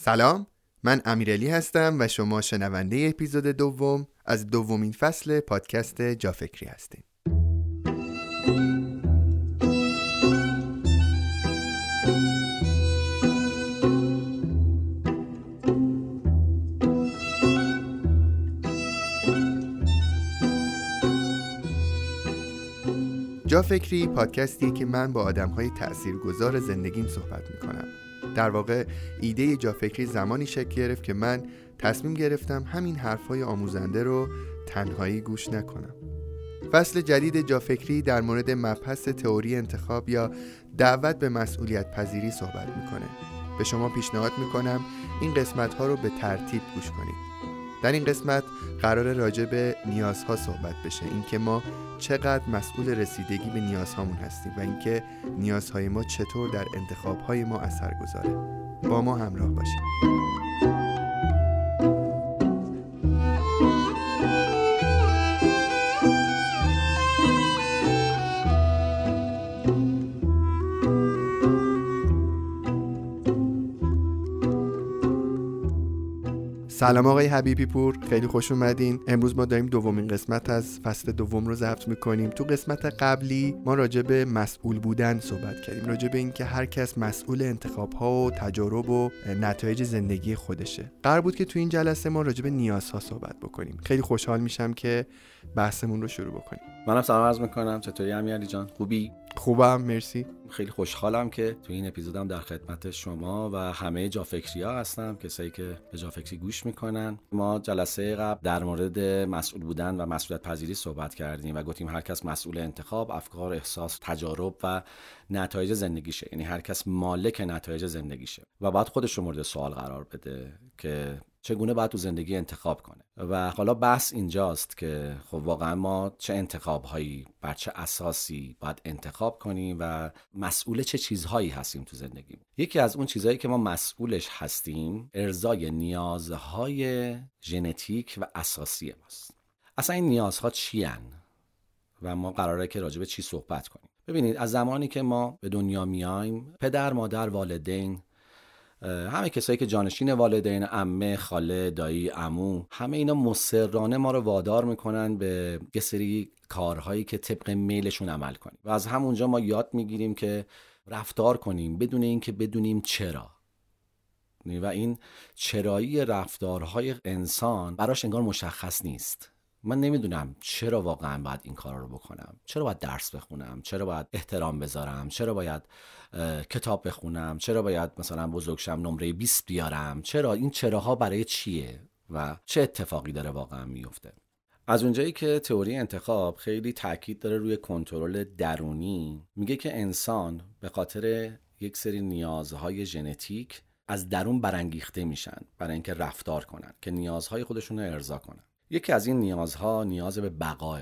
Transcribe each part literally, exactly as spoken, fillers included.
سلام، من امیرعلی هستم و شما شنونده اپیزود دوم از دومین فصل پادکست جا فکری هستید. جا فکری پادکستیه که من با آدم‌های تأثیرگذار زندگیم صحبت می‌کنم. در واقع ایده جا فکری زمانی شکل گرفت که من تصمیم گرفتم همین حرف‌های آموزنده رو تنهایی گوش نکنم. فصل جدید جا فکری در مورد مبحث تئوری انتخاب یا دعوت به مسئولیت پذیری صحبت می‌کنه. به شما پیشنهاد می‌کنم این قسمت‌ها رو به ترتیب گوش کنید. در این قسمت قرار راجع به نیازها صحبت بشه، اینکه ما چقدر مسئول رسیدگی به نیازهامون هستیم و اینکه نیازهای ما چطور در انتخابهای ما اثر گذاره. با ما همراه باشید. سلام آقای حبیبی پور، خیلی خوش اومدین. امروز ما داریم دومین قسمت از فصل دوم رو ضبط میکنیم. تو قسمت قبلی ما راجع به مسئول بودن صحبت کردیم، راجع به این که هر کس مسئول انتخاب‌ها و تجارب و نتایج زندگی خودشه. قرار بود که تو این جلسه ما راجع به نیازها صحبت بکنیم. خیلی خوشحال میشم که بحثمون رو شروع بکنیم. منم سلام عرض میکنم. چطوری امیرعلی جان؟ خوبی؟ خوبم، مرسی. خیلی خوشحالم که تو این اپیزودم در خدمت شما و همه جا فکری‌ها هستم، کسایی که به جا فکری گوش میکنن. ما جلسه قبل در مورد مسئول بودن و مسئولیت پذیری صحبت کردیم و گفتیم هر کس مسئول انتخاب، افکار، احساس، تجارب و نتایج زندگیشه. یعنی هر کس مالک نتایج زندگیشه و بعد خودش رو مورد سوال قرار بده که چگونه باید تو زندگی انتخاب کنه. و حالا بحث اینجاست که خب واقعا ما چه انتخاب‌هایی بر چه اساسی باید انتخاب کنیم و مسئول چه چیزهایی هستیم تو زندگی. یکی از اون چیزهایی که ما مسئولش هستیم ارضای نیازهای ژنتیک و اساسی ماست. اصلا این نیازها چی هن؟ و ما قراره که راجع به چی صحبت کنیم. ببینید، از زمانی که ما به دنیا میایم، پدر، مادر، والدین، همه کسایی که جانشین والدین، عمه، خاله، دایی، عمو، همه اینا مصرانه ما رو وادار میکنن به یه سری کارهایی که طبق میلشون عمل کنیم و از همونجا ما یاد میگیریم که رفتار کنیم بدون اینکه بدونیم چرا. و این چرایی رفتارهای انسان براش انگار مشخص نیست. من نمیدونم چرا واقعا باید این کارا رو بکنم، چرا باید درس بخونم، چرا باید احترام بذارم، چرا باید کتاب بخونم، چرا باید مثلا بزرگشم نمره بیست بیارم، چرا این چراها برای چیه و چه اتفاقی داره واقعا میفته. از اونجایی که تئوری انتخاب خیلی تاکید داره روی کنترل درونی، میگه که انسان به خاطر یک سری نیازهای ژنتیک از درون برانگیخته میشن برای اینکه رفتار کنن که نیازهای خودشون رو ارضا کنن. یکی از این نیازها نیاز به بقا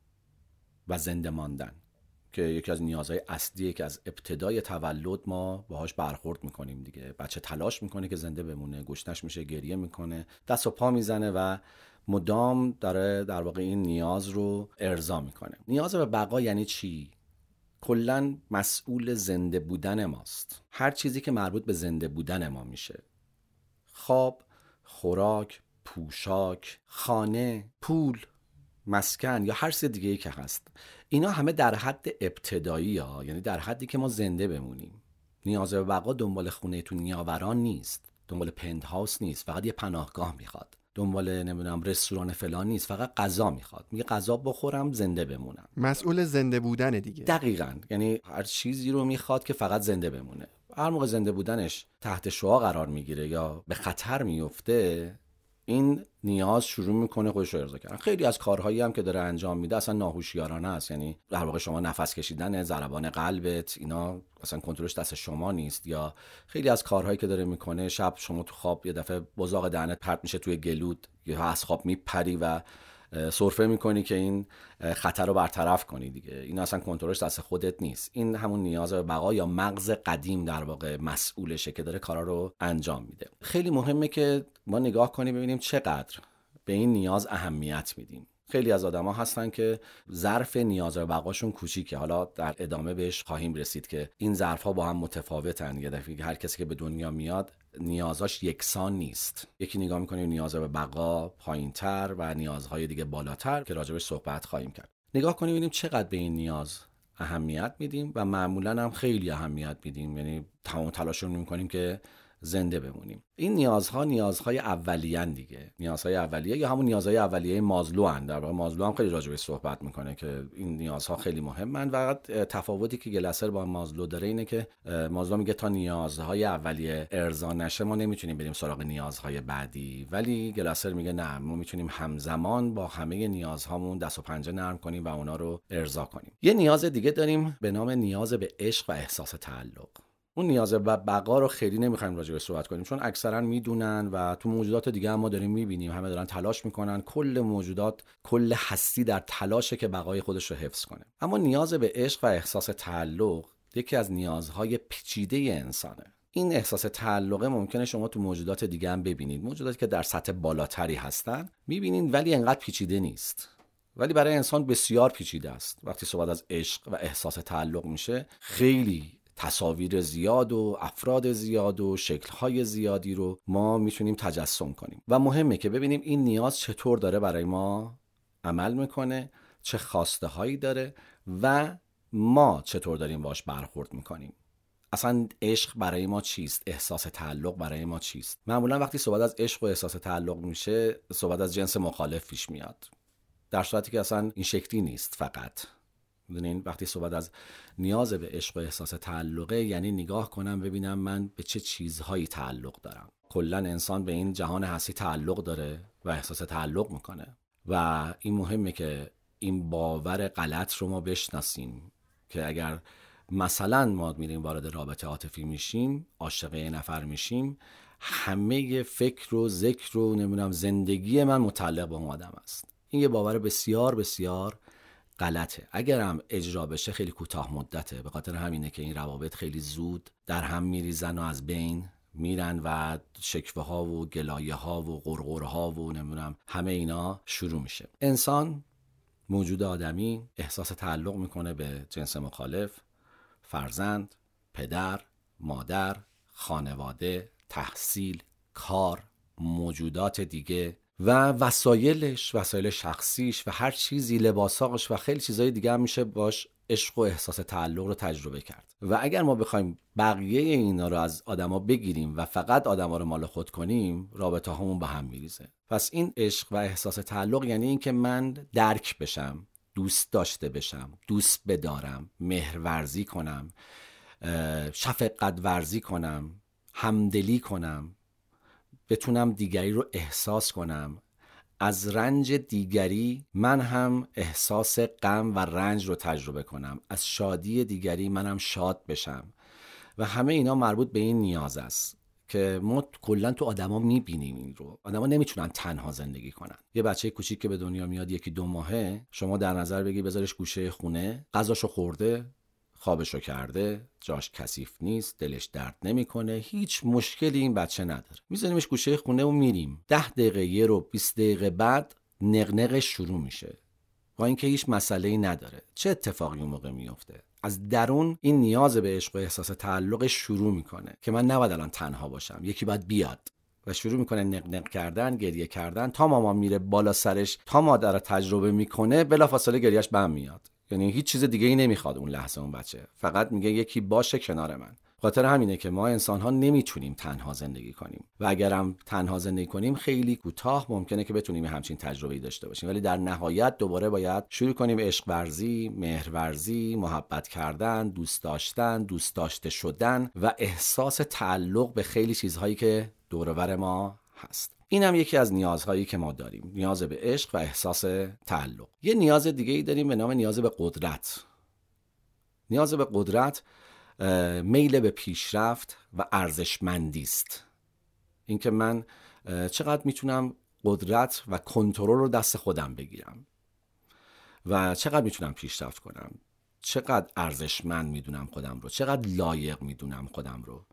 و زنده ماندن که یکی از نیازهای اصلیه که از ابتدای تولد ما باهاش برخورد میکنیم دیگه. بچه تلاش میکنه که زنده بمونه، گشنش میشه، گریه میکنه، دست و پا میزنه و مدام داره در واقع این نیاز رو ارضا میکنه. نیاز به بقا یعنی چی؟ کلاً مسئول زنده بودن ماست. هر چیزی که مربوط به زنده بودن ما میشه، خواب، خوراک، پوشاک، خانه، پول، مسکن یا هر چیز دیگه‌ای که هست، اینا همه در حد ابتدایی ها، یعنی در حدی که ما زنده بمونیم. نیاز به بقا دنبال خونه تو نیاوران نیست، دنبال پنت هاوس نیست، فقط یه پناهگاه میخواد، دنبال نمیدونم رستوران فلان نیست، فقط غذا میخواد، میگه غذا بخورم زنده بمونم. مسئول زنده بودن دیگه. دقیقاً، یعنی هر چیزی رو میخواد که فقط زنده بمونه. هر موقع زنده بودنش تحت شعاع قرار میگیره یا به خطر میفته، این نیاز شروع میکنه خودش رو ارضا کردن. خیلی از کارهایی هم که داره انجام میده اصلا ناهوشیارانه است. یعنی در واقع شما نفس کشیدن، ضربان قلبت، اینا اصلا کنترلش دست شما نیست. یا خیلی از کارهایی که داره میکنه، شب شما تو خواب یه دفعه بزاق دهنت پرت میشه توی گلود یا از خواب میپری و سرفه میکنی که این خطر رو برطرف کنی دیگه. این اصلا کنترلش دست خودت نیست. این همون نیاز به بقا یا مغز قدیم در واقع مسئولشه که داره کارا رو انجام میده. خیلی مهمه که ما نگاه کنیم ببینیم چقدر به این نیاز اهمیت میدیم. خیلی از آدما هستن که ظرف نیاز و بقاشون کوچیکه. حالا در ادامه بهش خواهیم رسید که این ظرف‌ها با هم متفاوتن. یه دفعه هر کسی که به دنیا میاد نیازاش یکسان نیست. یکی نگاه می‌کنیم نیاز به بقا پایین‌تر و نیازهای دیگه بالاتر که راجبش صحبت خواهیم کرد. نگاه کنیم ببینیم چقدر به این نیاز اهمیت میدیم و معمولاً هم خیلی اهمیت میدیم، یعنی تمام تلاشمون می‌کنیم که زنده بمونیم. این نیازها نیازهای اولیه‌اند دیگه. نیازهای اولیه یا همون نیازهای اولیه مازلو اند. در واقع مازلو هم خیلی راجع بهش صحبت میکنه که این نیازها خیلی مهمن. فقط تفاوتی که گلاسر با مازلو داره اینه که مازلو میگه تا نیازهای اولیه ارضا نشه ما نمیتونیم بریم سراغ نیازهای بعدی، ولی گلاسر میگه نه، ما میتونیم همزمان با همه نیازهامون دست و پنجه نرم کنیم و اونا رو ارضا کنیم. یه نیاز دیگه داریم به نام نیاز به عشق و احساس تعلق. اون نیاز به بقا رو خیلی نمیخوایم راجع بهش صحبت کنیم، چون اکثرا میدونن و تو موجودات دیگه هم ما داریم میبینیم همه دارن تلاش میکنن. کل موجودات، کل هستی در تلاشه که بقای خودش رو حفظ کنه. اما نیاز به عشق و احساس تعلق یکی از نیازهای پیچیده انسانه. این احساس تعلقه ممکنه شما تو موجودات دیگه هم ببینید، موجوداتی که در سطح بالاتری هستن میبینید ولی انقدر پیچیده نیست. ولی برای انسان بسیار پیچیده است. وقتی صحبت از عشق و احساس تعلق میشه خیلی تصاویر زیاد و افراد زیاد و شکل‌های زیادی رو ما میتونیم تجسم کنیم و مهمه که ببینیم این نیاز چطور داره برای ما عمل میکنه، چه خواسته هایی داره و ما چطور داریم باش برخورد میکنیم. اصلا عشق برای ما چیست؟ احساس تعلق برای ما چیست؟ معمولا وقتی صحبت از عشق و احساس تعلق میشه صحبت از جنس مخالف پیش میاد، در صورتی که اصلا این شکلی نیست. فقط میدونین وقتی صحبت از نیاز به عشق و احساس تعلقه یعنی نگاه کنم ببینم من به چه چیزهایی تعلق دارم. کلا انسان به این جهان هستی تعلق داره و احساس تعلق میکنه و این مهمه که این باور غلط رو ما بشناسیم که اگر مثلا ما میریم وارد رابطه عاطفی میشیم، عاشق یه نفر میشیم، همه فکر و ذکر و نمیدونم زندگی من متعلق به اون آدم است. این یه باور بسیار بسیار غلطه. اگر هم اجرا بشه خیلی کوتاه مدته، به خاطر همینه که این روابط خیلی زود در هم میریزن و از بین میرن و شکوه ها و گلایه ها و غرغره ها و نمیدونم همه اینا شروع میشه. انسان موجود آدمی احساس تعلق میکنه به جنس مخالف، فرزند، پدر، مادر، خانواده، تحصیل، کار، موجودات دیگه و وسایلش، وسایل شخصیش و هر چیزی، لباساش و خیلی چیزای دیگه هم میشه باش عشق و احساس تعلق رو تجربه کرد. و اگر ما بخوایم بقیه اینا رو از آدما بگیریم و فقط آدما رو مال خود کنیم، رابطه هامون به هم میریزه. پس این عشق و احساس تعلق یعنی این که من درک بشم، دوست داشته بشم، دوست بدارم، مهرورزی کنم، شفقت ورزی کنم، همدلی کنم، بتونم دیگری رو احساس کنم، از رنج دیگری من هم احساس غم و رنج رو تجربه کنم، از شادی دیگری منم شاد بشم و همه اینا مربوط به این نیاز است که ما کلا تو آدما میبینیم. این رو آدما نمیتونن تنها زندگی کنن. یه بچه کوچیک که به دنیا میاد یکی دو ماهه، شما در نظر بگی بذارش گوشه خونه، غذاشو خورده، خوابشو کرده، جاش کثیف نیست، دلش درد نمیکنه، هیچ مشکلی این بچه نداره، میذاریمش گوشه خونه و میریم. ده دقیقه یه رو بیست دقیقه بعد نقنقش شروع میشه با اینکه هیچ مسئله‌ای نداره. چه اتفاقی اون موقع میفته؟ از درون این نیاز به عشق و احساس تعلق شروع میکنه که من نباید الان تنها باشم، یکی باید بیاد و شروع میکنه نقنق کردن، گریه کردن تا مامان میره بالا سرش، تا مادر تجربه میکنه بلافاصله گریهش بم میاد. یعنی هیچ چیز دیگه ای نمیخواد اون لحظه اون بچه، فقط میگه یکی باشه کنار من. خاطر همینه که ما انسان ها نمیتونیم تنها زندگی کنیم و اگرم تنها زندگی کنیم خیلی کوتاه ممکنه که بتونیم همچین تجربه‌ای داشته باشیم، ولی در نهایت دوباره باید شروع کنیم عشق ورزی، مهر ورزی، محبت کردن، دوست داشتن، دوست داشته شدن و احساس تعلق به خیلی چیزهایی که دور و بر ما هست. این هم یکی از نیازهایی که ما داریم، نیاز به عشق و احساس تعلق. یه نیاز دیگه ای داریم به نام نیاز به قدرت. نیاز به قدرت میل به پیشرفت و ارزشمندی است. اینکه من چقدر میتونم قدرت و کنترل رو دست خودم بگیرم و چقدر میتونم پیشرفت کنم، چقدر ارزشمند میدونم خودم رو، چقدر لایق میدونم خودم رو،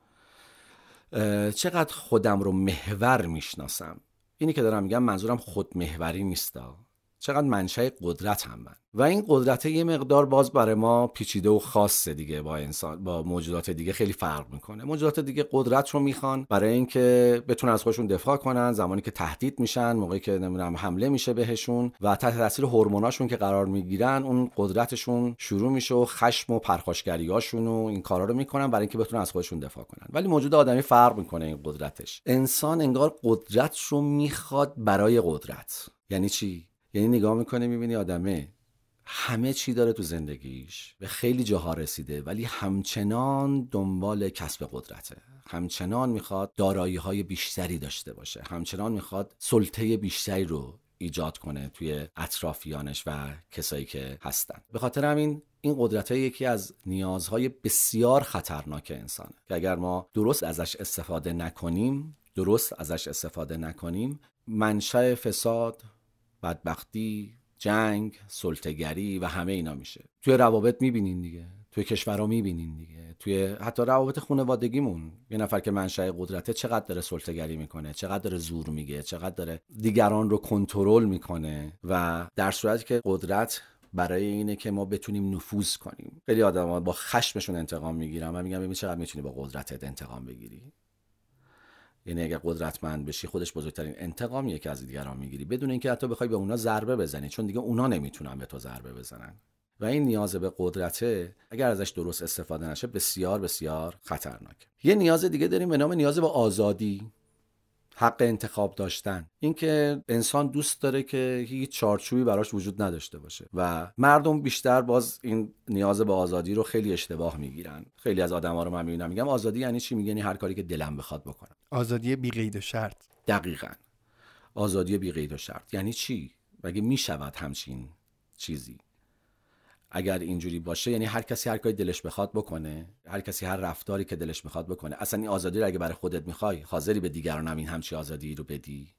چقدر خودم رو محور میشناسم. اینی که دارم میگم منظورم خودمحوری نیستا، چقدر منشأ قدرتم من. و این قدرت یه مقدار باز برای ما پیچیده و خاصه دیگه، با انسان با موجودات دیگه خیلی فرق میکنه. موجودات دیگه قدرت رو میخوان برای اینکه بتونن از خودشون دفاع کنن زمانی که تهدید میشن، موقعی که نمیدونم حمله میشه بهشون و تحت تاثیر هورموناشون که قرار میگیرن اون قدرتشون شروع میشه و خشم و پرخاشگریاشون و این کارا رو میکنن برای اینکه بتونن از خودشون دفاع کنن. ولی موجود آدمی فرق میکنه این قدرتش. انسان انگار قدرت رو میخواد برای قدرت. یعنی چی؟ یعنی نگاه میکنه میبینی آدمه همه چی داره تو زندگیش، به خیلی جاها رسیده، ولی همچنان دنبال کسب قدرته، همچنان میخواد دارایی‌های بیشتری داشته باشه، همچنان میخواد سلطه بیشتری رو ایجاد کنه توی اطرافیانش و کسایی که هستن. به خاطر همین این قدرت یکی از نیازهای بسیار خطرناک انسانه که اگر ما درست ازش استفاده نکنیم درست ازش استفاده نکنیم منشأ فساد، بدبختی، جنگ، سلطه‌گری و همه اینا میشه. توی روابط میبینین دیگه، توی کشورها میبینین دیگه، توی حتی روابط خانوادگیمون یه نفر که منشأ قدرته چقدر داره سلطه‌گری میکنه، چقدر داره زور میگه، چقدر داره دیگران رو کنترل میکنه و در صورتی که قدرت برای اینه که ما بتونیم نفوذ کنیم. خیلی آدم‌ها با خشمشون انتقام میگیرن و میگم ببین چقدر میتونی با قدرتت انتقام بگیری. یعنی اگه قدرتمند بشی خودش بزرگترین انتقامیه که از دیگران میگیری بدون اینکه حتی بخوای به اونا ضربه بزنی، چون دیگه اونا نمیتونن به تو ضربه بزنن. و این نیاز به قدرته اگر ازش درست استفاده نشه بسیار بسیار خطرناک. یه نیاز دیگه داریم به نام نیاز به آزادی، حق انتخاب داشتن. اینکه انسان دوست داره که هیچ چارچوبی براش وجود نداشته باشه و مردم بیشتر باز این نیاز به آزادی رو خیلی اشتباه میگیرن. خیلی از آدما رو من میبینم میگم آزادی یعنی چی؟ میگن هر کاری که دلم بخواد بکنم. آزادی بی قید و شرط. دقیقاً. آزادی بی قید و شرط یعنی چی؟ مگه میشود همچین چیزی؟ اگر اینجوری باشه یعنی هر کسی هر کاری دلش بخواد بکنه، هر کسی هر رفتاری که دلش بخواد بکنه. اصلا این آزادی رو اگه برای خودت میخوای حاضری به دیگران هم این همچی آزادی رو بدی؟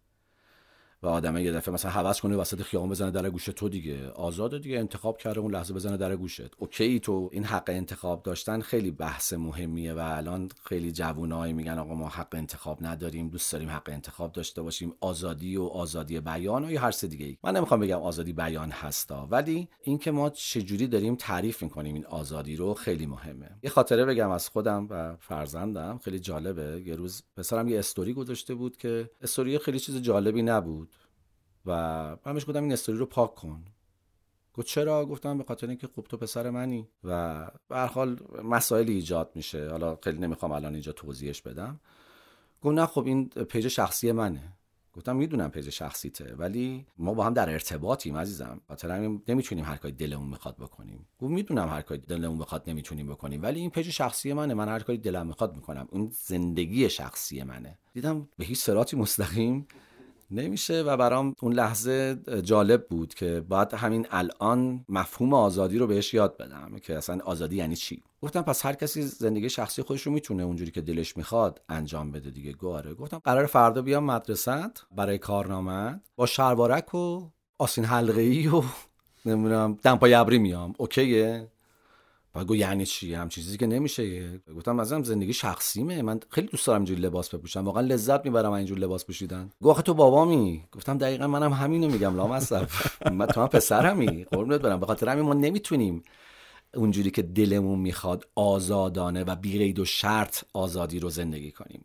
و آدمه یه دفعه مثلا هوس کنه وسط خیابون بزنه در گوش تو، دیگه آزاده دیگه، انتخاب کرده اون لحظه بزنه در گوشت. اوکی، تو این حق انتخاب داشتن خیلی بحث مهمیه و الان خیلی جوونایی میگن آقا ما حق انتخاب نداریم، دوست داریم حق انتخاب داشته باشیم، آزادی و آزادی بیان و یا هر سه دیگه ای. من نمیخوام بگم آزادی بیان هستا، ولی اینکه ما چجوری داریم تعریف میکنیم این آزادی رو خیلی مهمه. یه خاطره بگم از خودم و فرزندم، خیلی جالبه. یه روز پسرم یه استوری گذاشته بود که استوری خیلی چیز جالبی نبود و من بهش گفتم این استوری رو پاک کن. گفت چرا؟ گفتم به خاطر اینکه خب تو پسر منی و به هر حال مسائلی ایجاد میشه. حالا خیلی نمیخوام الان اینجا توضیحش بدم. گفت نه خب این پیج شخصی منه. گفتم میدونم پیج شخصیته ولی ما با هم در ارتباطیم عزیزم، خاطر همین نمیتونیم هر کاری دلمون میخواد بکنیم. گفت میدونم هر کاری دلمون میخواد نمیتونیم بکنیم ولی این پیج شخصی منه، من هر کاری دلم میخواد میکنم، این زندگی شخصی منه. دیدم به هیچ صراطی مستقیم نمیشه و برام اون لحظه جالب بود که باید همین الان مفهوم آزادی رو بهش یاد بدم که اصلا آزادی یعنی چی. گفتم پس هر کسی زندگی شخصی خودش رو میتونه اونجوری که دلش میخواد انجام بده دیگه. گواره. گفتم قرار فردا بیام مدرسه‌ت برای کارنامه‌ات با شلوارک و آستین حلقه‌ای و نمیدونم دمپای ابری میام، اوکیه؟ بعد گفت یعنی چی؟ هم چیزی که نمیشه. گفتم ازم زندگی شخصیمه، من خیلی دوست دارم اینجوری لباس بپوشم، واقعا لذت میبرم اینجوری لباس پوشیدن. گفت آخه تو بابامی. گفتم دقیقاً منم همینو میگم لامصب، من تو هم پسرمی، قربونت برم. به خاطر همین ما نمیتونیم اونجوری که دلمون میخواد آزادانه و بی قید و شرط آزادی رو زندگی کنیم.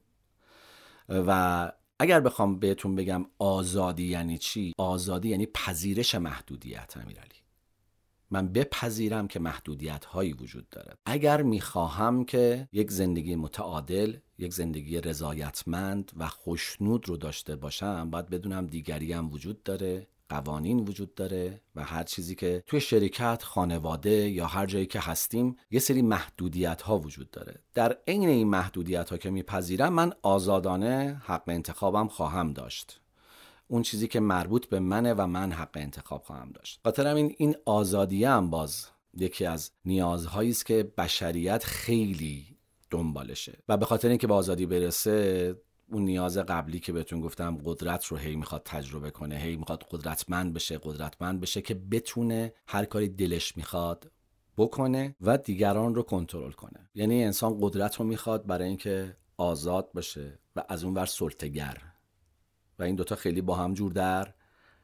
و اگر بخوام بهتون بگم آزادی یعنی چی، آزادی یعنی پذیرش محدودیت. امیرعلی، من بپذیرم که محدودیت هایی وجود داره. اگر میخواهم که یک زندگی متعادل، یک زندگی رضایتمند و خوشنود رو داشته باشم، باید بدونم دیگری هم وجود داره، قوانین وجود داره و هر چیزی که توی شرکت، خانواده یا هر جایی که هستیم یه سری محدودیت ها وجود داره. در عین این محدودیت ها که میپذیرم من آزادانه حق انتخابم خواهم داشت. اون چیزی که مربوط به منه و من حق انتخاب خواهم داشت. خاطر همین این آزادی هم باز یکی از نیازهایی است که بشریت خیلی دنبالشه و به خاطر اینکه به آزادی برسه اون نیاز قبلی که بهتون گفتم قدرت رو هی میخواد تجربه کنه، هی میخواد قدرتمند بشه، قدرتمند بشه که بتونه هر کاری دلش میخواد بکنه و دیگران رو کنترل کنه. یعنی انسان قدرت رو میخواد برای اینکه آزاد باشه و از اون ور سلطه‌گر، و این دوتا خیلی با هم جور در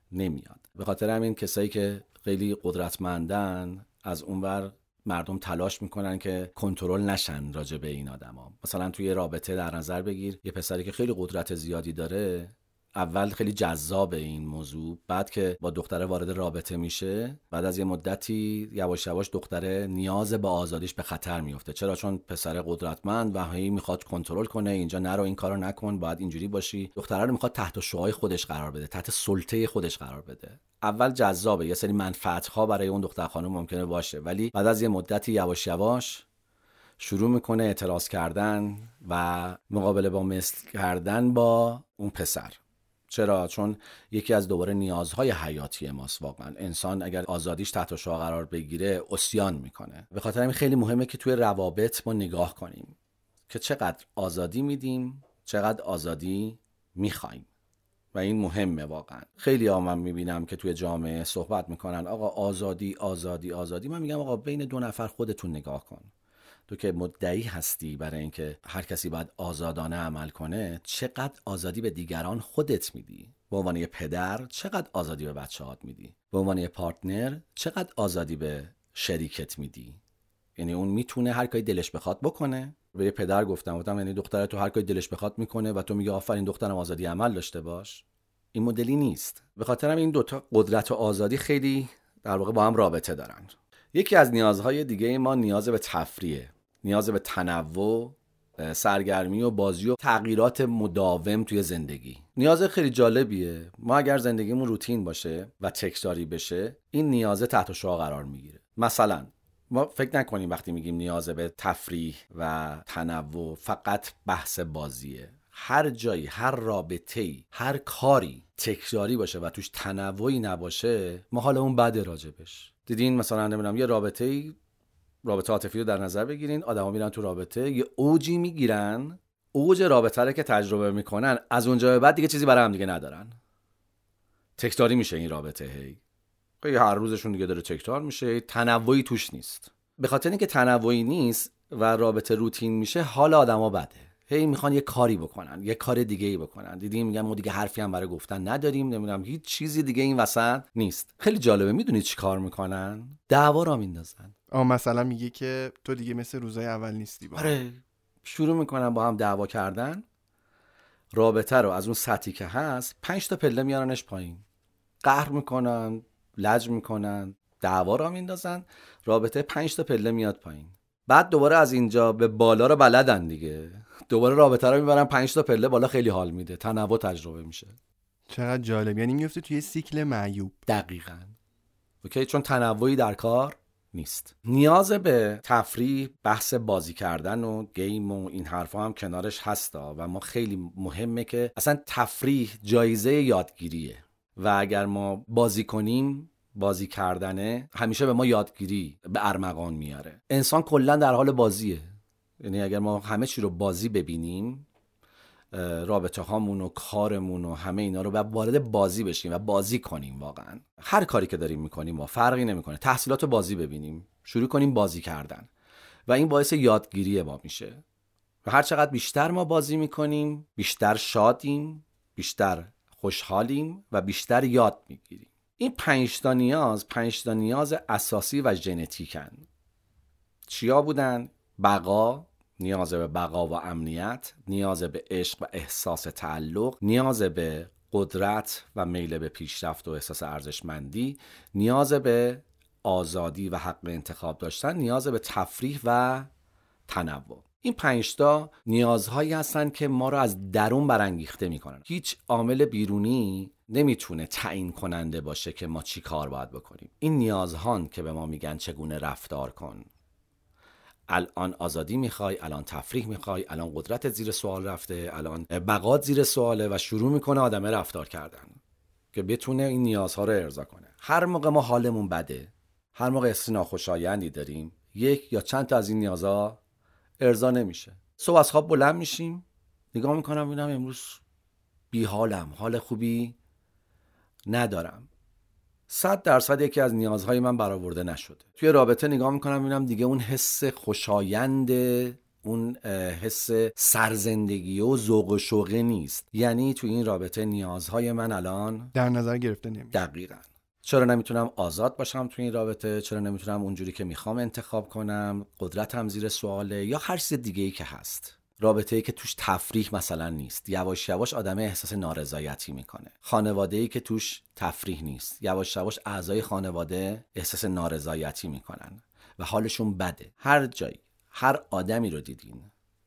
نمیاد. به خاطر همین کسایی که خیلی قدرتمندن از اونور مردم تلاش میکنن که کنترل نشن راجع به این آدما. مثلا توی رابطه در نظر بگیر یه پسری که خیلی قدرت زیادی داره، اول خیلی جذابه این موضوع، بعد که با دختره وارد رابطه میشه، بعد از یه مدتی یواش یواش دختره نیاز به آزادیش به خطر میفته. چرا؟ چون پسر قدرتمند و هی میخواد کنترل کنه، اینجا نرو، این کارو نکن، باید اینجوری باشی. دختره رو میخواد تحت شعاع خودش قرار بده، تحت سلطه خودش قرار بده. اول جذابه، یه سری منفعت‌ها برای اون دختر خانم ممکنه باشه، ولی بعد از یه مدتی یواش یواش شروع میکنه اعتراض کردن و مقابله با مثل کردن با اون پسر. چرا؟ چون یکی از دوباره نیازهای حیاتی ماست. واقعا انسان اگر آزادیش تحت شعاع قرار بگیره عصیان میکنه. به خاطر همین خیلی مهمه که توی روابط ما نگاه کنیم که چقدر آزادی میدیم، چقدر آزادی میخوایم. و این مهمه واقعا. خیلی ها من میبینم که توی جامعه صحبت میکنن آقا آزادی آزادی آزادی. من میگم آقا بین دو نفر خودتون نگاه کن. تو که مدعی هستی برای اینکه هر کسی باید آزادانه عمل کنه، چقدر آزادی به دیگران خودت میدی؟ به عنوان یه پدر چقدر آزادی به بچه‌هات میدی؟ به عنوان یه پارتنر چقدر آزادی به شریکت میدی؟ یعنی اون میتونه هر کاری دلش بخواد بکنه. به یه پدر گفتم گفتم یعنی دخترت تو هر کاری دلش بخواد میکنه و تو میگی آفرین دخترم آزادی عمل داشته باش. این مدلی نیست. به خاطر همین این دوتا قدرت و آزادی خیلی در واقع با هم رابطه دارن. یکی از نیازهای دیگه ما نیاز به تفریحه، نیاز به تنوع، سرگرمی و بازی و تغییرات مداوم توی زندگی. نیاز خیلی جالبیه. ما اگر زندگیمون روتین باشه و تکراری بشه، این نیاز تحت شعاع قرار میگیره. مثلا ما فکر نکنیم وقتی میگیم نیاز به تفریح و تنوع فقط بحث بازیه. هر جایی، هر رابطه‌ای، هر کاری تکراری باشه و توش تنوعی نباشه، ما حال اون بده راجبش. دیدین مثلا نمیدونم یه رابطه‌ای، رابطه عاطفی رو در نظر بگیرین، آدما میرن تو رابطه، یه اوجی میگیرن، اوج رابطه رو که تجربه میکنن، از اونجا به بعد دیگه چیزی برای هم دیگه ندارن. تکراری میشه این رابطه، هی هی هر روزشون دیگه داره تکرار میشه، تنوعی توش نیست. به خاطر اینکه تنوعی نیست و رابطه روتین میشه، حال آدما بده. هی میخوان یه کاری بکنن، یه کار دیگه ای بکنن. دیدیم میگن ما دیگه حرفی هم برای گفتن نداریم، نمیدونم هیچ چیزی دیگه این وسط نیست. خیلی جالبه. میدونید چی کار میکنن؟ دعوا را میندازن. آ مثلا میگه که تو دیگه مثل روزای اول نیستی با. آره، شروع میکنن با هم دعوا کردن. رابطه رو از اون سطحی که هست پنج تا پله میارنش پایین. قهر میکنن، لج میکنن، دعوا را میندازن، رابطه پنج تا پله میاد پایین. بعد دوباره از اینجا به بالا رو بلدن دیگه. دوباره رابطه رو میبرن پنج تا پله بالا، خیلی حال میده، تنوع تجربه میشه. چقدر جالب. یعنی میفته توی سیکل معیوب. دقیقاً. اوکی، چون تنوعی در کار نیست. نیاز به تفریح، بحث بازی کردن و گیم و این حرفا هم کنارش هستا و ما خیلی مهمه که اصلا تفریح جایزه یادگیریه و اگر ما بازی کنیم، بازی کردنه همیشه به ما یادگیری به ارمغان میاره. انسان کلا در حال بازیه. یعنی اگر ما همه چی رو بازی ببینیم، رابطه هامون و کارمون و همه اینا رو وارد بازی بشیم و بازی کنیم، واقعا هر کاری که داریم میکنیم ما فرقی نمیکنه، تحصیلات بازی ببینیم، شروع کنیم بازی کردن و این باعث یادگیری ما میشه و هر چقدر بیشتر ما بازی میکنیم، بیشتر شادیم، بیشتر خوشحالیم و بیشتر یاد میگیریم. این پنج تا نیاز، پنج تا نیاز اساسی و ژنتیکن. چیا بودن؟ بقا، نیاز به بقا و امنیت، نیاز به عشق و احساس تعلق، نیاز به قدرت و میل به پیشرفت و احساس ارزشمندی، نیاز به آزادی و حق انتخاب داشتن، نیاز به تفریح و تنوع. این پنج تا نیازهایی هستن که ما رو از درون برانگیخته میکنن. هیچ عامل بیرونی نمیتونه تعیین کننده باشه که ما چی کار باید بکنیم. این نیازهان که به ما میگن چگونه رفتار کن. الان آزادی میخوای، الان تفریح میخوای، الان قدرت زیر سوال رفته، الان بقات زیر سواله و شروع میکنه آدمه رفتار کردن که بتونه این نیازها رو ارضا کنه. هر موقع ما حالمون بده، هر موقع حس ناخوشایندی داریم، یک یا چند تا از این نیازها ارضا نمیشه. صبح از خواب بلند میشیم، نگاه میکنم ببینم امروز بی حالم، حال خوبی ندارم. صد درصد یکی از نیازهای من برآورده نشده. توی رابطه نگاه میکنم ببینم دیگه اون حس خوشایند، اون حس سرزندگی و ذوق و شوقه نیست. یعنی تو این رابطه نیازهای من الان در نظر گرفته نمیشه. دقیقاً. چرا نمیتونم آزاد باشم تو این رابطه؟ چرا نمیتونم اونجوری که میخوام انتخاب کنم؟ قدرتم زیر سواله، یا هر چیز دیگه‌ای که هست. رابطه‌ای که توش تفریح مثلا نیست، یواش یواش آدم احساس نارضایتی میکنه. خانواده‌ای که توش تفریح نیست، یواش یواش اعضای خانواده احساس نارضایتی میکنن و حالشون بده. هر جایی هر آدمی رو دیدین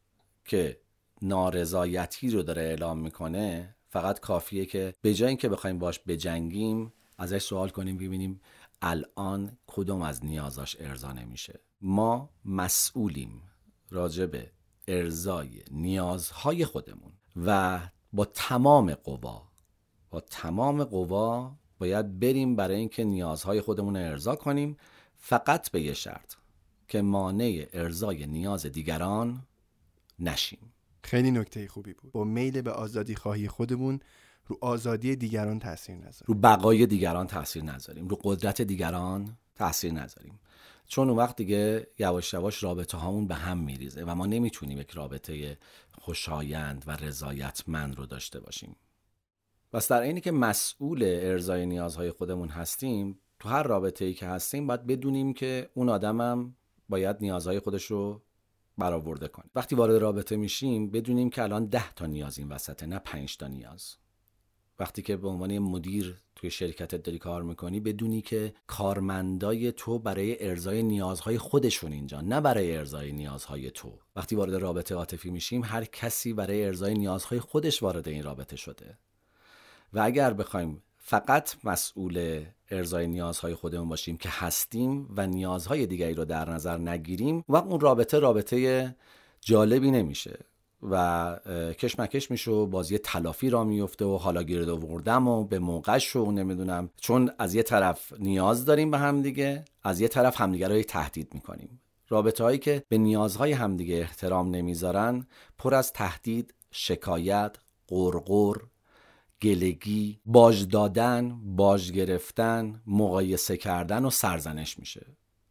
که نارضایتی رو داره اعلام میکنه، فقط کافیه که به جای اینکه بخوایم باش بجنگیم، ازش سوال کنیم ببینیم الان کدوم از نیازاش ارضا نمیشه. ما مسئولیم راجع به ارضای نیازهای خودمون و با تمام قوا با تمام قوا باید بریم برای اینکه نیازهای خودمون رو ارضا کنیم، فقط به یه شرط که مانع ارضای نیاز دیگران نشیم. خیلی نکته خوبی بود. با میل به آزادی خواهی خودمون رو آزادی دیگران تاثیر نذاریم، رو بقای دیگران تاثیر نذاریم، رو قدرت دیگران تاثیر نذاریم، چون اون وقت دیگه یواش یواش رابطه هامون به هم میریزه و ما نمیتونیم یک رابطه خوشایند و رضایتمند رو داشته باشیم. پس در اینی که مسئول ارضای نیازهای خودمون هستیم، تو هر رابطه‌ای که هستیم باید بدونیم که اون آدمم باید نیازهای خودش رو برآورده کنه. وقتی وارد رابطه میشیم بدونیم که الان ده تا نیاز این وسطه، نه پنج تا نیاز. وقتی که به عنوان مدیر توی شرکتت داری کار میکنی، بدونی که کارمندای تو برای ارضای نیازهای خودشون اینجا، نه برای ارضای نیازهای تو. وقتی وارد رابطه عاطفی میشیم، هر کسی برای ارضای نیازهای خودش وارد این رابطه شده و اگر بخوایم فقط مسئول ارضای نیازهای خودمون باشیم که هستیم و نیازهای دیگری رو در نظر نگیریم، وقت اون رابطه رابطه جالبی نمیشه و کشمکش میشه و بازی تلافی را میفته و حالا گیرد آوردم و به موقعش و نمیدونم، چون از یه طرف نیاز داریم به همدیگه، از یه طرف همدیگه رو تهدید میکنیم. رابطه هایی که به نیازهای همدیگه احترام نمیذارن پر از تهدید، شکایت، غرغر، گلگی، باج دادن، باج گرفتن، مقایسه کردن و سرزنش میشه.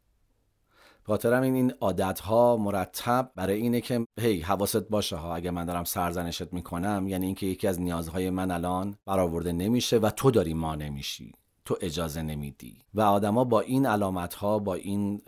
خاطرم این این عادت‌ها مرتب برای اینه که هی حواست باشه ها، اگه من دارم سرزنشت میکنم یعنی اینکه یکی از نیازهای من الان برآورده نمیشه و تو داری مانع میشی، تو اجازه نمیدی. و آدما با این علامت‌ها، با این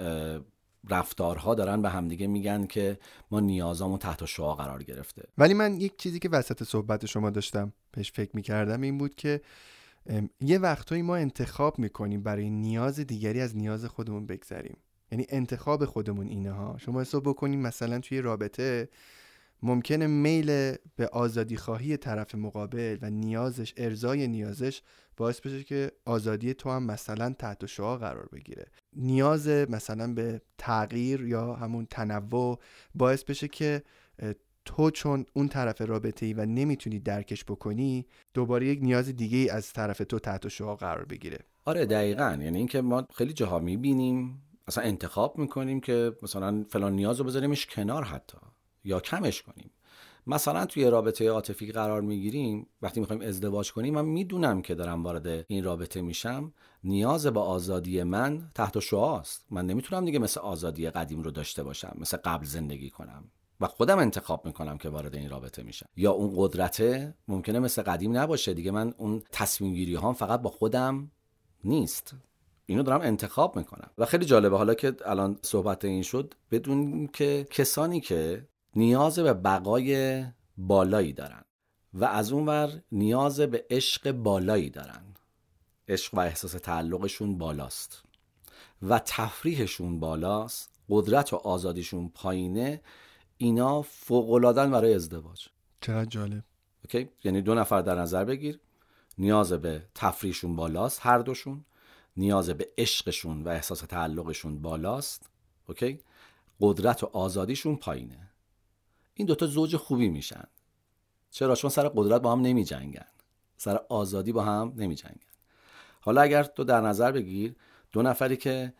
رفتارها دارن به همدیگه میگن که ما نیازامون تحت شعاع قرار گرفته. ولی من یک چیزی که وسط صحبت شما داشتم بهش فکر میکردم این بود که یه وقتایی ما انتخاب میکنیم برای نیاز دیگری از نیاز خودمون بگذریم. یعنی انتخاب خودمون اینه ها. شما حساب بکنیم مثلا توی رابطه ممکنه میل به آزادی خواهی طرف مقابل و نیازش، ارضای نیازش باعث بشه که آزادی تو هم مثلا تحت شعاع قرار بگیره. نیاز مثلا به تغییر یا همون تنوع باعث بشه که تو چون اون طرف رابطه‌ای و نمیتونی درکش بکنی، دوباره یک نیاز دیگه ای از طرف تو تحت شعاع قرار بگیره. آره دقیقاً. یعنی اینکه ما خیلی جاها میبینیم اصلا انتخاب میکنیم که مثلا فلان نیاز رو بذاریمش کنار حتی یا کمش کنیم. مثلا توی رابطه عاطفی قرار میگیریم، وقتی میخوایم ازدواج کنیم، من میدونم که دارم وارد این رابطه میشم، نیاز به آزادی من تحت شعاع است. من نمیتونم دیگه مثل آزادی قدیم رو داشته باشم، مثل قبل زندگی کنم و خودم انتخاب میکنم که وارد این رابطه میشم. یا اون قدرته ممکنه مثل قدیم نباشه دیگه، من اون تصمیم گیری هام فقط با خودم نیست، اینو دارم انتخاب میکنم. و خیلی جالبه حالا که الان صحبت این شد بدون که کسانی که نیاز به بقای بالایی دارن و از اون ور نیاز به عشق بالایی دارن، عشق و احساس تعلقشون بالاست و تفریحشون بالاست، قدرت و آزادیشون پایینه، اینا فوق‌العاده‌ن برای ازدواج. چقدر جالب. اوکی، یعنی دو نفر در نظر بگیر، نیاز به تفریحشون بالاست هر دوشون، نیاز به عشقشون و احساس تعلقشون بالاست، اوکی، قدرت و آزادیشون پایینه. این دوتا زوج خوبی میشن. چرا؟ چون سر قدرت با هم نمی جنگن، سر آزادی با هم نمی جنگن. حالا اگر تو در نظر بگیر دو نفری که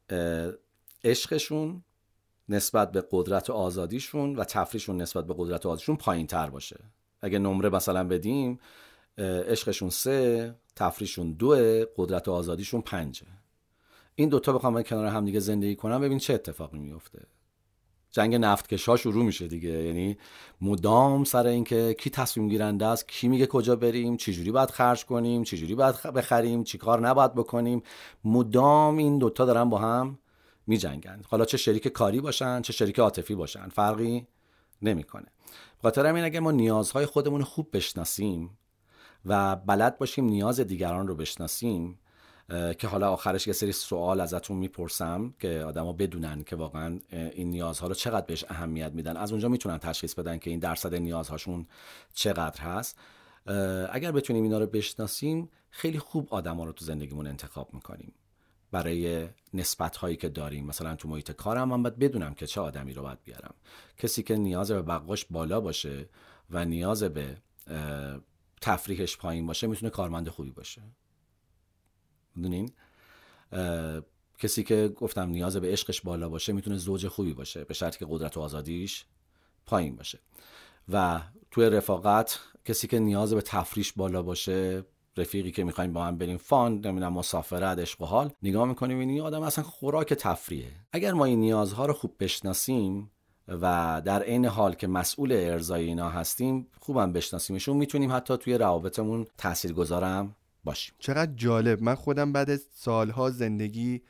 عشقشون نسبت به قدرت و آزادیشون و تفریحشون نسبت به قدرت و آزادیشون پایین تر باشه، اگه نمره مثلا بدیم، عشقشون سه، تفریحشون دوه، قدرت و آزادیشون پنجه، این دوتا بخوام کنار هم دیگه زندگی کنن، ببین چه اتفاقی میفته. جنگ نفتکش‌ها شروع میشه دیگه. یعنی مدام سر این که کی تصمیم گیرنده است، کی میگه کجا بریم، چه جوری باید خرج کنیم، چه جوری باید بخریم، چی کار نباید بکنیم، مدام این دوتا دارن با هم میجنگن. حالا چه شریک کاری باشن چه شریک عاطفی باشن فرقی نمیکنه. به خاطر همین اگه ما نیازهای خودمون رو خوب بشناسیم و بلد باشیم نیاز دیگران رو بشناسیم، که حالا آخرش یه سری سوال ازتون میپرسم که آدما بدونن که واقعا این نیازها رو چقدر بهش اهمیت میدن، از اونجا میتونن تشخیص بدن که این درصد نیازهاشون چقدر هست. اگر بتونیم اینا رو بشناسیم خیلی خوب آدما رو تو زندگیمون انتخاب میکنیم برای نسبت‌هایی که داریم. مثلا تو محیط کارم من باید بدونم که چه آدمی رو باید بیارم. کسی که نیاز به بقاش بالا باشه و نیاز به تفریحش پایین باشه میتونه کارمند خوبی باشه. میدونین؟ کسی که گفتم نیاز به عشقش بالا باشه میتونه زوج خوبی باشه، به شرطی که قدرت و آزادیش پایین باشه. و توی رفاقت کسی که نیاز به تفریح بالا باشه، رفیقی که میخوایم با هم بریم فان، نمیدونم مسافرت، عشق و حال، نگاه میکنیم این آدم اصلا خوراک تفریحه. اگر ما این نیازها رو خوب بشناسیم و در عین حال که مسئول ارضای اینا هستیم خوبم بشناسیمشون، میتونیم حتی توی روابطمون تاثیرگذارم باشیم. چقدر جالب. من خودم بعد از سالها زندگی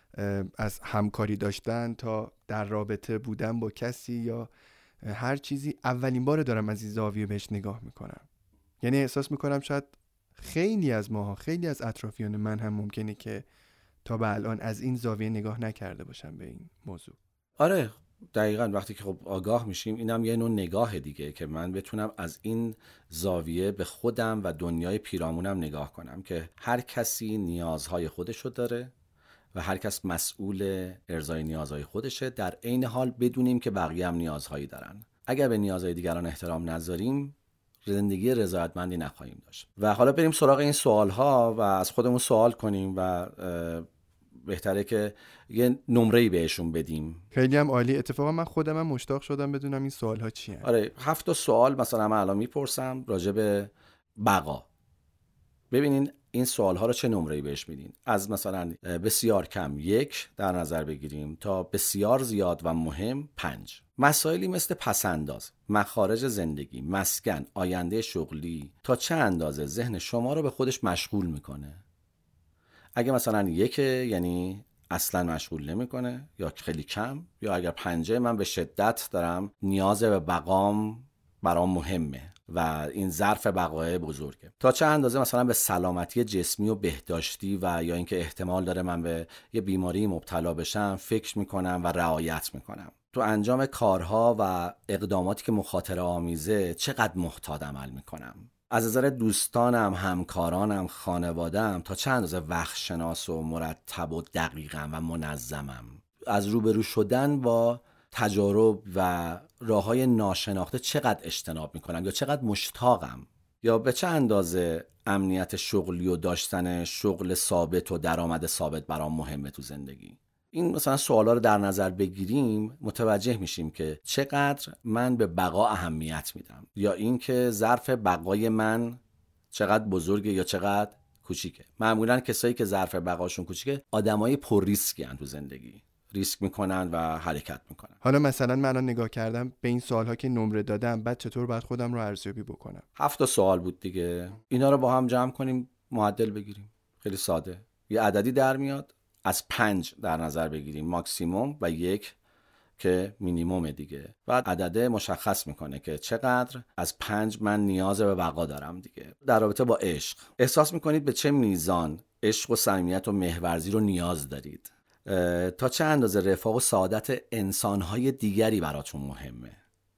از همکاری داشتن تا در رابطه بودن با کسی یا هر چیزی اولین بار دارم از این زاویه بهش نگاه میکنم. یعنی احساس میکنم شاید خیلی از ماها، خیلی از اطرافیان من هم ممکنه که تا به الان از این زاویه نگاه نکرده باشم به این موضوع. آره دقیقاً. وقتی که خب آگاه میشیم اینم یه نوع نگاه دیگه که من بتونم از این زاویه به خودم و دنیای پیرامونم نگاه کنم که هر کسی نیازهای خودشو داره و هر کس مسئول ارضای نیازهای خودشه. در عین حال بدونیم که بقیه هم نیازهایی دارن. اگر به نیازهای دیگران احترام نذاریم زندگی رضایتمندی نخواهیم داشت. و حالا بریم سراغ این سوالها و از خودمون سوال کنیم و بهتره که یه نمره‌ای بهشون بدیم. خیلی هم عالی. اتفاقا من خودم هم مشتاق شدم بدونم این سوالها چی هست. آره هفت تا سوال مثلا من الان میپرسم راجع به بقا. ببینین این سوالها رو چه نمره‌ای بهش میدین. از مثلا بسیار کم یک در نظر بگیریم تا بسیار زیاد و مهم پنج. مسائلی مثل پسنداز، مخارج زندگی، مسکن، آینده شغلی تا چه اندازه ذهن شما رو به خودش مشغول میکنه؟ اگه مثلا یک یعنی اصلا مشغول نمیکنه یا خیلی کم، یا اگر پنجه من به شدت دارم نیاز به بقام برام مهمه و این ظرف بقای بزرگه. تا چه اندازه مثلا به سلامتی جسمی و بهداشتی و یا اینکه احتمال داره من به یه بیماری مبتلا بشم فکر میکنم و رعایت میکنم. تو انجام کارها و اقداماتی که مخاطره آمیزه چقدر محتاط عمل میکنم. از نظر دوستانم، همکارانم، خانواده‌ام تا چند اندازه وقت شناس و مرتب و دقیقم و منظمم. از روبرو شدن با تجارب و راه‌های ناشناخته چقدر اجتناب میکنم یا چقدر مشتاقم. یا به چه اندازه امنیت شغلی و داشتن شغل ثابت و درآمد ثابت برام مهمه تو زندگی. این مثلا سوالا رو در نظر بگیریم متوجه میشیم که چقدر من به بقا اهمیت میدم یا اینکه ظرف بقای من چقدر بزرگه یا چقدر کوچیکه. معمولا کسایی که ظرف بقاشون کوچیکه آدمای پر ریسکی ان تو زندگی، ریسک میکنن و حرکت میکنن. حالا مثلا من الان نگاه کردم به این سوالها که نمره دادم، بعد چطور باید خودم رو ارزیابی بکنم؟ هفت تا سوال بود دیگه. اینا رو با هم جمع کنیم معدل بگیریم. خیلی ساده. یه عددی در میاد. از پنج در نظر بگیریم ماکسیموم و یک که مینیموم دیگه. بعد عدده مشخص میکنه که چقدر از پنج من نیاز به بقا دارم دیگه. در رابطه با عشق احساس میکنید به چه میزان عشق و صمیمیت و مهورزی رو نیاز دارید؟ تا چه اندازه رفاه و سعادت انسانهای دیگری براتون مهمه؟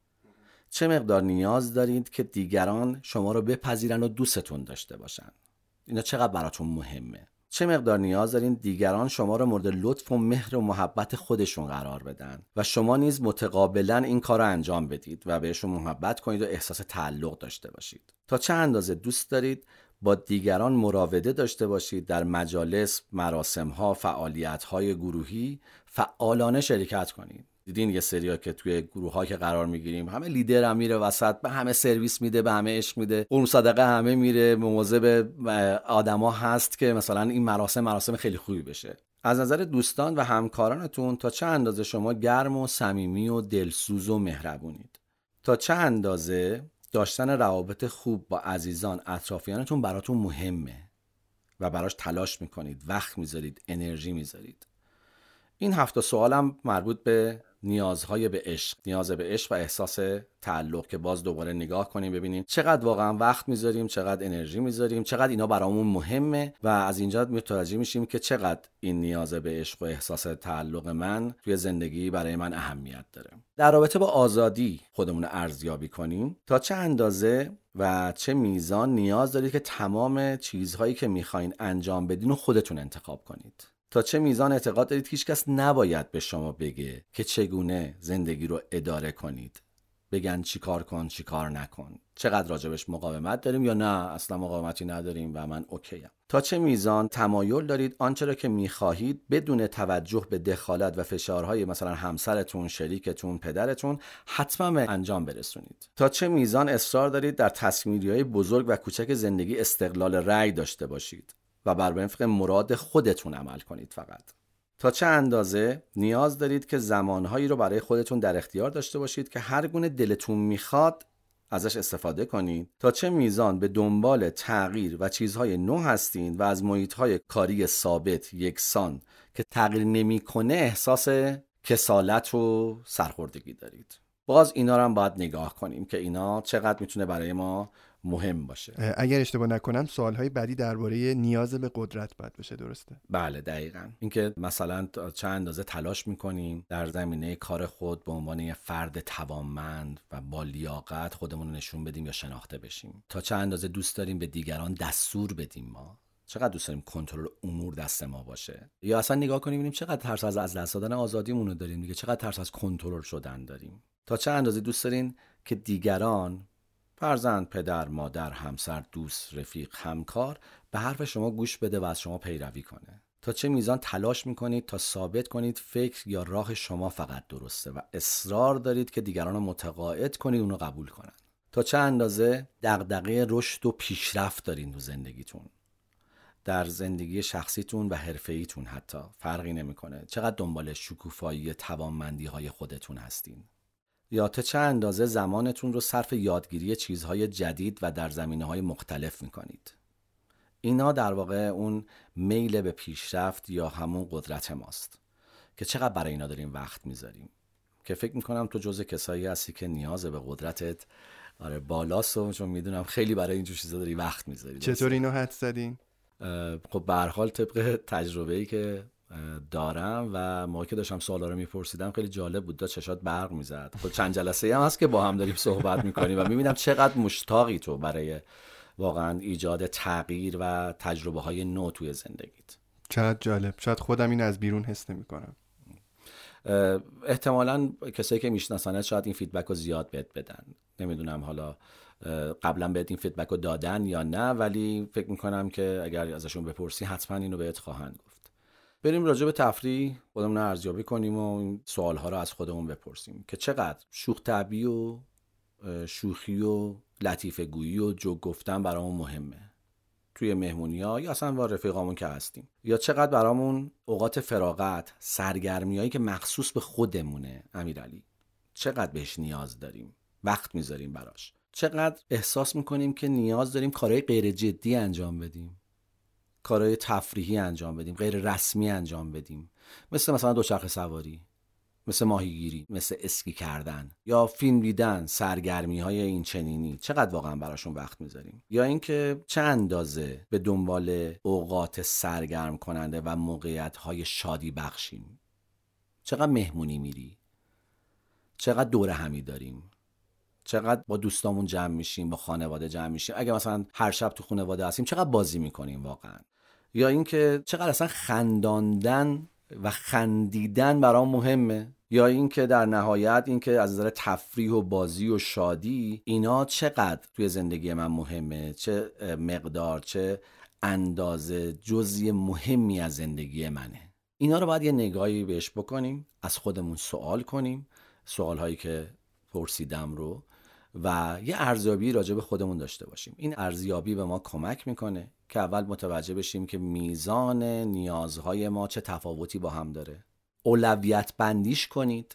چه مقدار نیاز دارید که دیگران شما رو بپذیرن و دوستتون داشته باشن؟ اینا چقدر براتون مهمه؟ چه مقدار نیاز دارین دیگران شما رو مورد لطف و مهر و محبت خودشون قرار بدن و شما نیز متقابلا این کار رو انجام بدید و بهشون محبت کنید و احساس تعلق داشته باشید؟ تا چه اندازه دوست دارید با دیگران مراوده داشته باشید در مجالس، مراسم‌ها، فعالیت‌های گروهی فعالانه شرکت کنید؟ دیدین یه سریا که توی گروه‌ها که قرار میگیریم همه لیدر هم میره وسط، به همه سرویس میده، به همه عشق میده، قرم صدقه همه میره، مواظب آدما هست که مثلا این مراسم مراسم خیلی خوبی بشه. از نظر دوستان و همکارانتون تا چه اندازه شما گرم و صمیمی و دلسوز و مهربونید؟ تا چه اندازه داشتن روابط خوب با عزیزان اطرافیانتون براتون مهمه و براش تلاش میکنید، وقت میذارید، انرژی میذارید؟ این هفت سوالم مربوط به نیازهای به عشق، نیاز به عشق و احساس تعلق که باز دوباره نگاه کنیم ببینیم چقدر واقعا وقت میذاریم، چقدر انرژی میذاریم، چقدر اینا برامون مهمه و از اینجا متوجه میشیم که چقدر این نیاز به عشق و احساس تعلق من توی زندگی برای من اهمیت داره. در رابطه با آزادی خودمون رو ارزیابی کنیم. تا چه اندازه و چه میزان نیاز دارید که تمام چیزهایی که میخواین انجام بدین رو خودتون انتخاب کنید؟ تا چه میزان اعتقاد دارید هیچ کس نباید به شما بگه که چگونه زندگی رو اداره کنید؟ بگن چی کار کن، چی کار نکن. چقدر راجبش مقاومت داریم یا نه اصلا مقاومتی نداریم و من اوکیم؟ تا چه میزان تمایل دارید آنچه را که میخواهید بدون توجه به دخالت و فشارهای مثلا همسرتون، شریکتون، پدرتون حتما به انجام برسونید؟ تا چه میزان اصرار دارید در تصمیم‌گیری‌های بزرگ و کوچک زندگی استقلال رأی داشته باشید و بر وفق مراد خودتون عمل کنید فقط؟ تا چه اندازه نیاز دارید که زمانهایی رو برای خودتون در اختیار داشته باشید که هر گونه دلتون میخواد ازش استفاده کنید؟ تا چه میزان به دنبال تغییر و چیزهای نو هستین و از محیطهای کاری ثابت یکسان که تغییر نمیکنه احساس کسالت و سرخوردگی دارید؟ باز اینا رو هم باید نگاه کنیم که اینا چقدر میتونه برای ما مهم باشه. اگر اشتباه نکنم سوالهای بعدی درباره نیاز به قدرت باید باشه، درسته؟ بله دقیقاً. اینکه مثلا چه اندازه تلاش میکنیم در زمینه کار خود به عنوان یه فرد توانمند و با لیاقت خودمون رو نشون بدیم یا شناخته بشیم. تا چه اندازه دوست داریم به دیگران دستور بدیم، ما چقدر دوست داریم کنترل امور دست ما باشه، یا اصلا نگاه کنیم ببینیم چقدر ترس از از دست دادن آزادیمون رو داریم دیگه، چقدر ترس از کنترل شدن داریم. تا چه اندازه دوست دارین که دیگران، فرزند، پدر، مادر، همسر، دوست، رفیق، همکار به حرف شما گوش بده و از شما پیروی کنه؟ تا چه میزان تلاش میکنید تا ثابت کنید فکر یا راه شما فقط درسته و اصرار دارید که دیگران رو متقاعد کنید اونو قبول کنن؟ تا چه اندازه دغدغه رشد و پیشرفت دارین تو زندگیتون، در زندگی شخصیتون و حرفه‌ایتون حتی فرقی نمیکنه، چقدر دنبال شکوفایی توانمندی های خودتون هستین؟ یا تا چه اندازه زمانتون رو صرف یادگیری چیزهای جدید و در زمینه‌های مختلف میکنید؟ اینا در واقع اون میل به پیشرفت یا همون قدرت ماست که چقدر برای اینا داریم وقت میذاریم. که فکر میکنم تو جزء کسایی هستی که نیاز به قدرتت آره بالاست و چون میدونم خیلی برای اینجور چیزا داری وقت میذاری. چطور اینو حدس زدین؟ خب به هر حال طبق تجربه‌ای که دارم و موقعی که داشتم سوالا رو میپرسیدم خیلی جالب بود، داشت چشات برق میزد. خب چند جلسه هم هست که با هم داریم صحبت میکنیم و میبینم چقدر مشتاقی تو برای واقعا ایجاد تغییر و تجربه های نو توی زندگیت. چقدر جالب. شاید خودم این از بیرون حس نمی‌کنم. احتمالاً کسایی که میشناسنت شاید این فیدبک رو زیاد بهت بدن. نمیدونم حالا قبلا بهت این فیدبک رو دادن یا نه، ولی فکر میکنم که اگر ازشون بپرسی حتما اینو بهت خواهند گفت. بریم راجع به تفریح خودمون رو ارزیابی کنیم و این سوال‌ها رو از خودمون بپرسیم که چقدر شوخ طبعی و شوخی و لطیفه گویی و جوک گفتن برامون مهمه توی مهمونی‌ها یا اصلا با رفیقامون که هستیم، یا چقدر برامون اوقات فراغت، سرگرمیایی که مخصوص به خودمونه امیرعلی چقدر بهش نیاز داریم، وقت میذاریم براش، چقدر احساس میکنیم که نیاز داریم کارهای غیر جدی انجام بدیم، کارهای تفریحی انجام بدیم، غیر رسمی انجام بدیم، مثل مثلا دوچرخه سواری، مثل ماهیگیری، مثل اسکی کردن یا فیلم دیدن، سرگرمی های این چنینی، چقدر واقعا براشون وقت میذاریم؟ یا اینکه چه اندازه به دنبال اوقات سرگرم کننده و موقعیت های شادی بخشیم؟ چقدر مهمونی میری؟ چقدر دوره همی داریم؟ چقدر با دوستامون جمع میشیم، با خانواده جمع میشیم؟ اگه مثلا هر شب تو خانواده هستیم چقدر بازی میکنیم واقعا؟ یا اینکه چقدر اصلا خنداندن و خندیدن برام مهمه؟ یا اینکه در نهایت اینکه از نظر تفریح و بازی و شادی اینا چقدر توی زندگی من مهمه، چه مقدار، چه اندازه جزئی مهمی از زندگی منه؟ اینا رو باید یه نگاهی بهش بکنیم، از خودمون سوال کنیم، سوالهایی که پرسیدم رو، و یه ارزیابی راجع به خودمون داشته باشیم. این ارزیابی به ما کمک میکنه که اول متوجه بشیم که میزان نیازهای ما چه تفاوتی با هم داره. اولویت بندیش کنید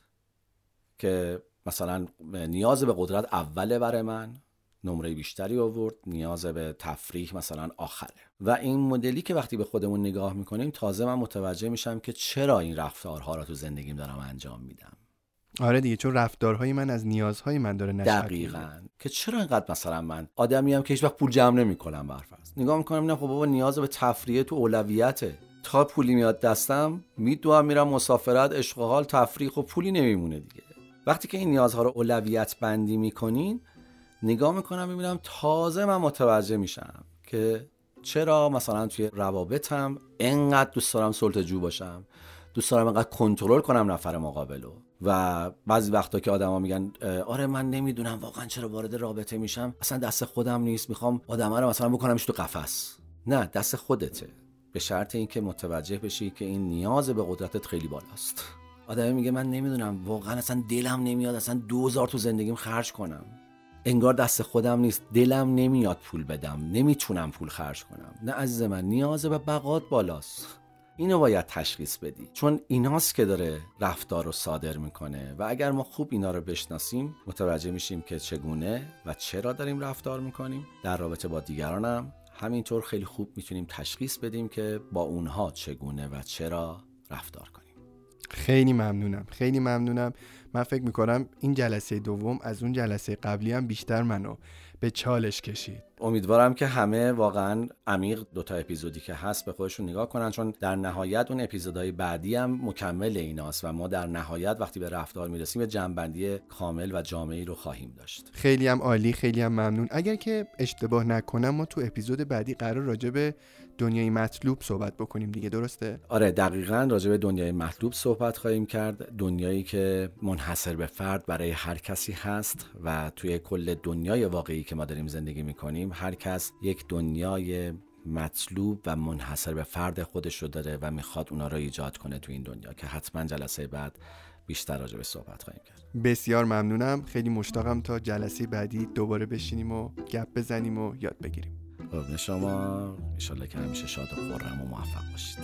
که مثلا نیاز به قدرت اوله برای من، نمره بیشتری آورد، نیاز به تفریح مثلا آخره. و این مدلی که وقتی به خودمون نگاه میکنیم تازه من متوجه میشم که چرا این رفتارها را تو زندگیم دارم انجام میدم. آره دیگه، چون رفتارهای من از نیازهای من داره نشأت میگیره. دقیقاً. که چرا اینقدر مثلا من آدمیم که هیچ وقت پول جمع نمیکنم، برفرض نگاه میکنم نه خب بابا نیاز به تفریح تو اولویته، تا پولی میاد دستم میدوام میرم مسافرت، عشق و حال، تفریح و پولی نمیمونه دیگه. وقتی که این نیازها رو اولویت بندی میکنین نگاه میکنم میبینم تازه من متوجه میشم که چرا مثلا توی روابطم انقدر دوست دارم سلطه‌جو باشم، دوست دارم انقدر کنترل کنم نفر مقابلو. و بعضی وقتا که آدما میگن آره من نمیدونم واقعا چرا وارد رابطه میشم، اصلا دست خودم نیست، میخوام آدما رو مثلا بکنمش تو قفس. نه، دست خودته، به شرط اینکه متوجه بشی که این نیاز به قدرتت خیلی بالاست. آدمی میگه من نمیدونم واقعا اصلا دلم نمیاد اصلا دوزار تو زندگیم خرج کنم، انگار دست خودم نیست، دلم نمیاد پول بدم، نمیتونم پول خرج کنم. نه عزیز من، نیاز به بقات بالاست. اینو باید تشخیص بدی، چون ایناست که داره رفتار رو صادر میکنه. و اگر ما خوب اینا رو بشناسیم متوجه میشیم که چگونه و چرا داریم رفتار میکنیم. در رابطه با دیگرانم همینطور خیلی خوب میتونیم تشخیص بدیم که با اونها چگونه و چرا رفتار کنیم. خیلی ممنونم، خیلی ممنونم. من فکر میکنم این جلسه دوم از اون جلسه قبلی هم بیشتر منو به چالش کشید. امیدوارم که همه واقعا عمیق دوتا اپیزودی که هست به خودشون نگاه کنن، چون در نهایت اون اپیزودهای بعدی هم مکمل ایناست و ما در نهایت وقتی به رفتار میرسیم یه جنبندی کامل و جامعی رو خواهیم داشت. خیلی هم عالی، خیلی هم ممنون. اگر که اشتباه نکنم ما تو اپیزود بعدی قرار راجع به دنیای مطلوب صحبت بکنیم دیگه، درسته؟ آره دقیقاً، راجع به دنیای مطلوب صحبت خواهیم کرد. دنیایی که منحصر به فرد برای هر کسی هست و توی کل دنیای واقعی که ما داریم زندگی میکنیم هر کس یک دنیای مطلوب و منحصر به فرد خودش رو داره و میخواد اونا رو ایجاد کنه تو این دنیا، که حتما جلسه بعد بیشتر راجع به صحبت خواهیم کرد. بسیار ممنونم، خیلی مشتاقم تا جلسه بعدی دوباره بشینیم و گپ بزنیم و یاد بگیریم. قربون شما، ان شاءالله که همیشه شاد و خرم و موفق باشید.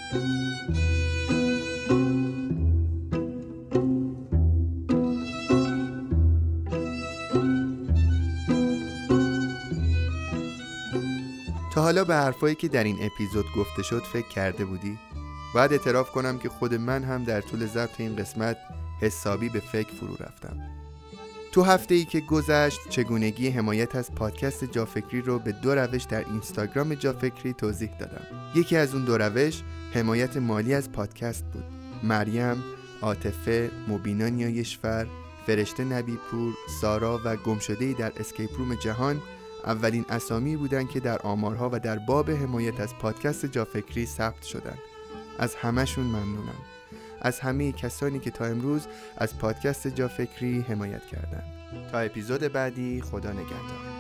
تا حالا به حرفایی که در این اپیزود گفته شد فکر کرده بودی؟ باید اعتراف کنم که خود من هم در طول ضبط این قسمت حسابی به فکر فرو رفتم. تو هفته ای که گذشت چگونگی حمایت از پادکست جافکری رو به دو روش در اینستاگرام جافکری توضیح دادم. یکی از اون دو روش حمایت مالی از پادکست بود. مریم، عاطفه، مبینا نیایشفر، فرشته نبیپور، سارا و گمشده‌ای در اسکیپ روم جهان اولین اسامی بودن که در آمارها و در باب حمایت از پادکست جافکری ثبت شدن. از همه‌شون ممنونم. از همه کسانی که تا امروز از پادکست جافکری حمایت کردند. تا اپیزود بعدی، خدا نگهدار.